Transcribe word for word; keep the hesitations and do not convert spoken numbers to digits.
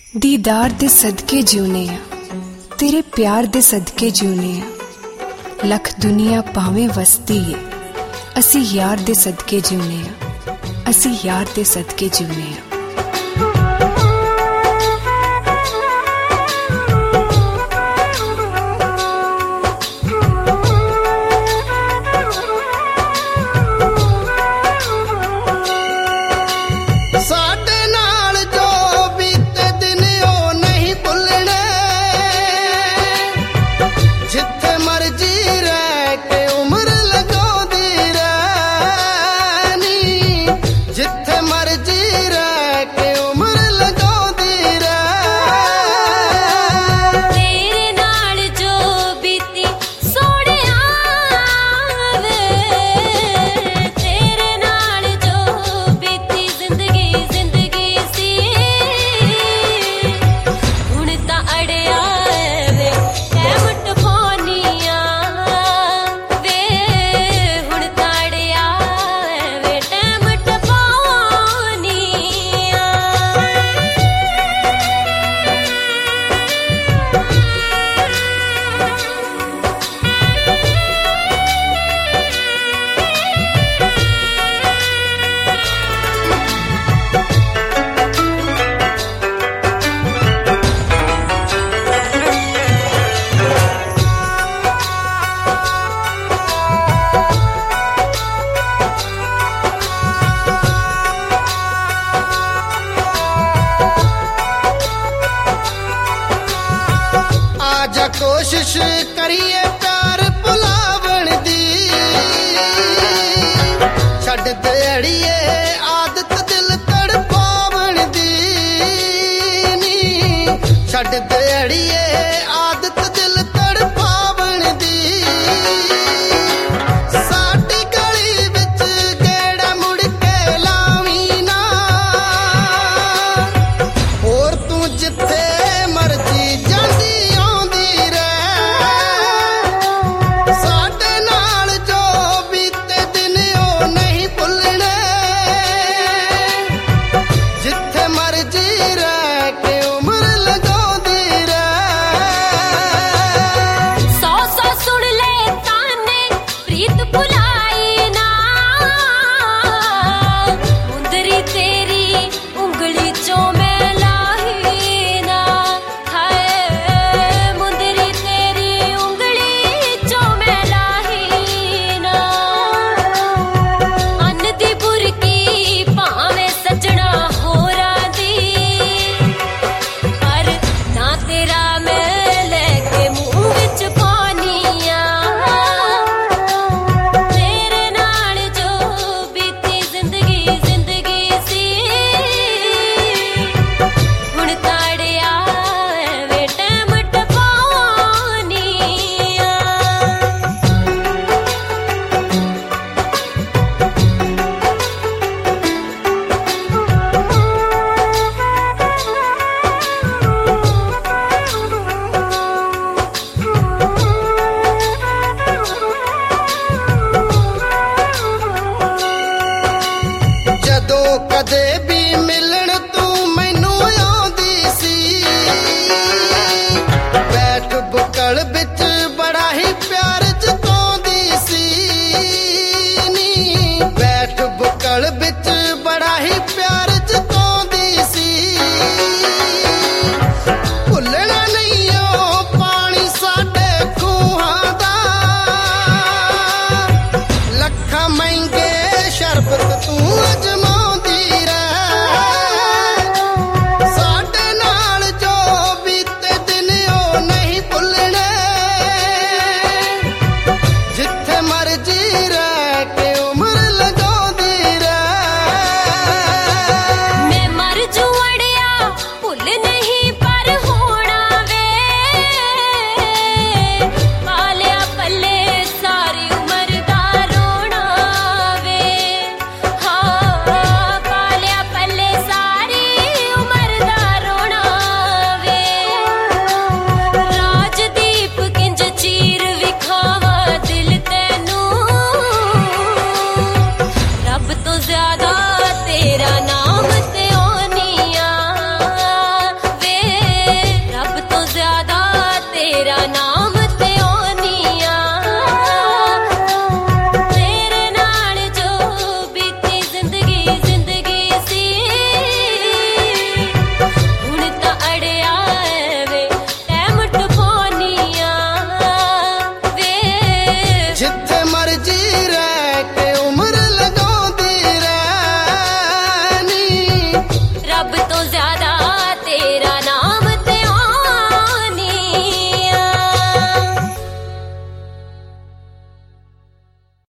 दीदार दे सदके जिउने आ, तेरे प्यार दे सदके जिउने आ। लख दुनिया भावें वसदी है, असी यार दे सदके जिउने आ, असी यार दे सदके जिउने आ। कोशिश करिए प्यार भुलावन दी, छड़ दे अड़िए आदत दिल तड़पावन दी नी, छड़ दे अड़िए आदत दिल तड़पावन दी। साडी गली विच गेड़ा मुड़ के लावी ना, होर तू जिथे मर्जी जांदी कदे भी मिल